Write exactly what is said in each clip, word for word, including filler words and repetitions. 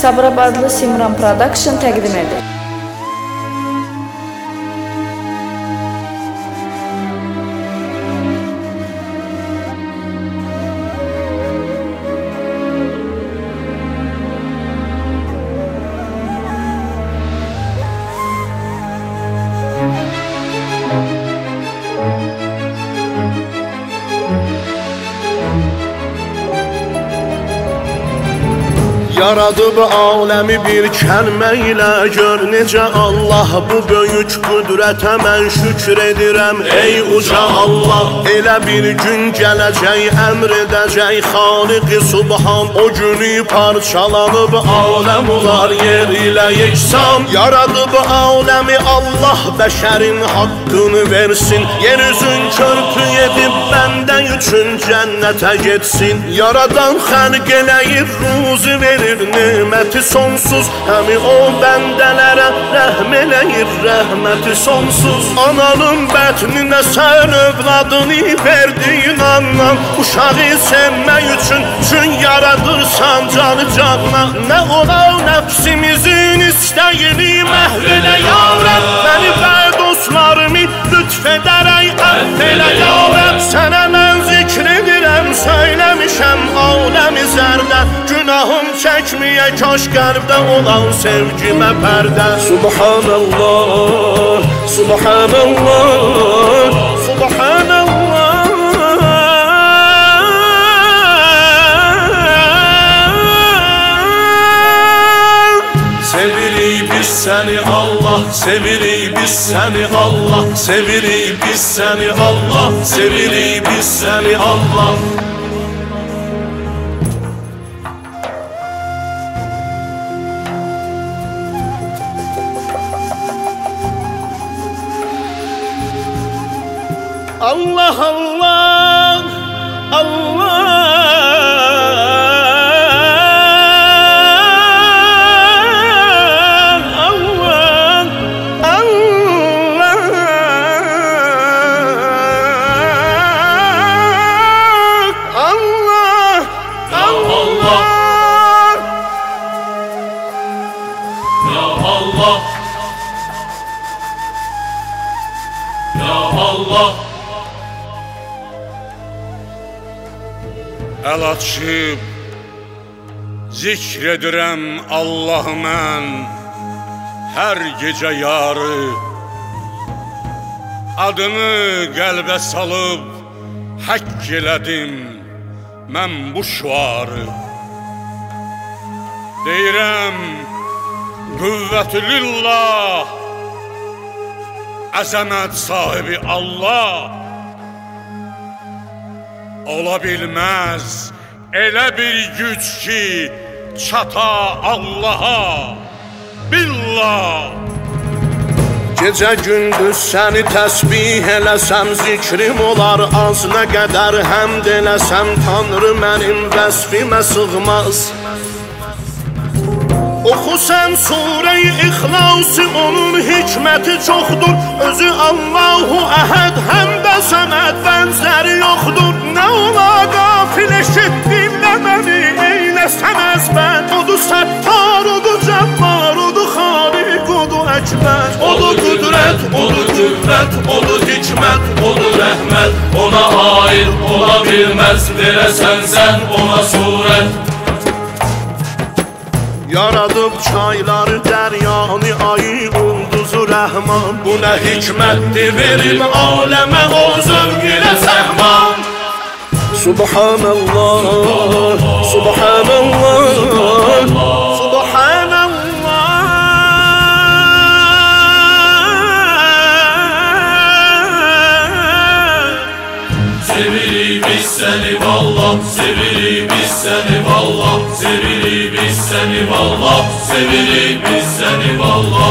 Sabirabadlı Simran Production təqdim edir. Yaradıb aləmi bir kəlmə ilə gör necə Allah bu böyük qüdrətə mən şükür edirəm. Ey uca Allah, elə bir gün gələcək, əmr edəcək Xaliq-i Subhan. O günü parçalanıb aləm olar yer ilə yeksan. Yaradıb aləmi Allah bəşərin haqqını versin. Yer üzün körpü edib bəndə üçün cənnətə getsin. Yaradan xəlq eləyir, ruzi verir, niməti sonsuz. Həmi o bəndələrə rəhm eləyir, rəhməti sonsuz. Ananın bətninə sən övladını verdiyin andan, uşağı sevmək üçün üçün yaradırsan canı canına. Nə ola nəfsimizin istəyini məhv elə ya Rəbb. Məni və dostlarımı lütf edərək əff elə ya Rəbb. Sənə mən zikr edirəm, söyləmişəm aləmi zərdə. Günahım çəkməyə kaş qəlbdə olan sevgimə pərdə. Subhanallah, Subhanallah, Subhanallah. Sevirik biz səni Allah, sevirik biz səni Allah, sevirik biz səni Allah, sevirik biz səni Allah. Allah Allah Allah Əl açıb zikr edirəm Allahı mən hər gecə yarı. Adını qəlbə salıb həkk elədim mən bu şuarı. Deyirəm qüvvətü lillah, əzəmət sahibi Allah. Ola bilməz elə bir güc ki çata Allaha, billah. Gecə gündüz səni təsbih eləsəm zikrim olar az. Nə qədər həmd eləsəm Tanrı mənim vəsfimə sığmaz. Oxu sən surə-i İxlası, onun hikməti çoxdur. Özü Allahu Əhəd, həm də səməd, bənzəri yoxdur. Nə ola qafil eşitdim də məni eyləsən əzbər. Odur səttar, odur cəbbar, odur xaliq, odur əkbər. Odur qüdrət, odur qüvvət, odur hikmət, odur rəhmət. Ona aid ola bilməz, verəsən sən ona surət. Yaradıb çayları, dəryanı, ayı, ulduzu rəhman. Bu nə hikmətdir, verim aləmə o zövq ilə səhman. Subhanallah, Subhanallah, Subhanallah. Sevirik biz səni vallah, sevirik biz səni vallah, sevirik biz səni vallah, sevirik biz səni vallah.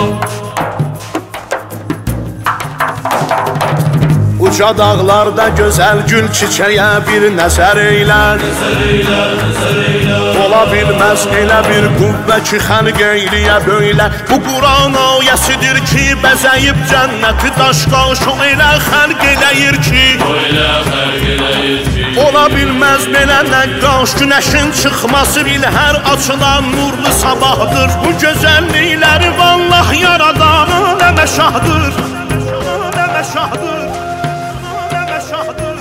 Uca dağlarda gözəl gül çiçəyə bir nəzər eylə. Nəzər eylə, nəzər eylə. Ola bilməz elə bir qüvvə ki xəlq eyliyə böylə. Bu Quran ayəsidir ki bəzəyib cənnəti daş qaşıq elə xəlq eləyir ki. O elə xəlq eləyir ki Ola bilməz belə nəqqaş günəşin çıxması bil hər açılan nurlu sabahdır. Bu gözəllikləri vallah yaradan əmə şahdır, əmə şahdır, əmə şahdır.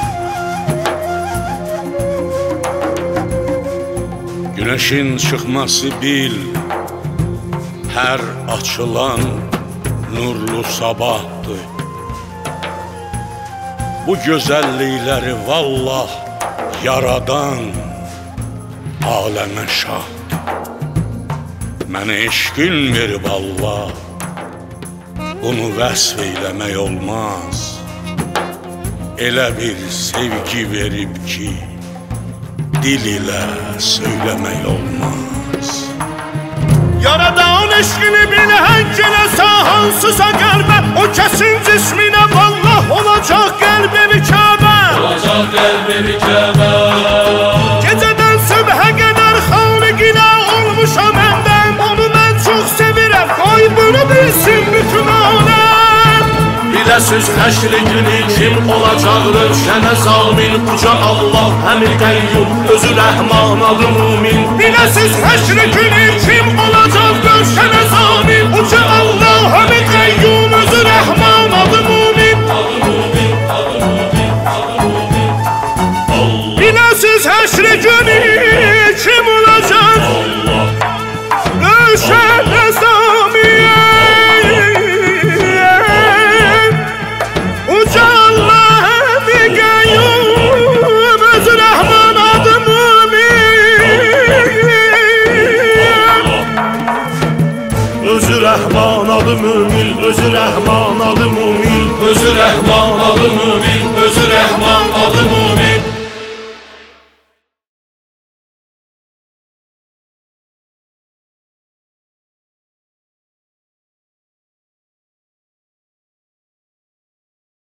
Günəşin çıxması bil hər açılan nurlu sabahdır. Bu gözəllikləri vallah yaradan aləmə şahdır. Mənə eşqin verib Allah, bunu vəsf eyləmək olmaz. Elə bir sevgi verib ki, dil ilə söyləmək olmaz. Yaradan eşqini bil hənk eləsə hansısa qəlbə, o kəsin cisminə vallah olacaq qəlbi Kəbə. Olacaq qəlbi Kəbə. Gecədən sübhə qədər xaliqinə olmuşam məndən, onu mən çox sevirəm, qoy bunu bilsin bütün aləm. Biləsiz həşri günü kim olacaqdır, şənə zamin uca Allah, həmin qəyyum, özü rəhman adı mumin. Biləsiz həşri günü kim olacaqdır, şənə zamin uca Allah, həmin qəyyum, özü rəhman adı mumin. Biləsiz həşri günü kim olacaq, şənə zamin uca Allah, həmin qəyyum, özü rəhman adı mumin. Özü rəhman adı mümin, özü rəhman adı mümin, Özü rəhman adı mümin.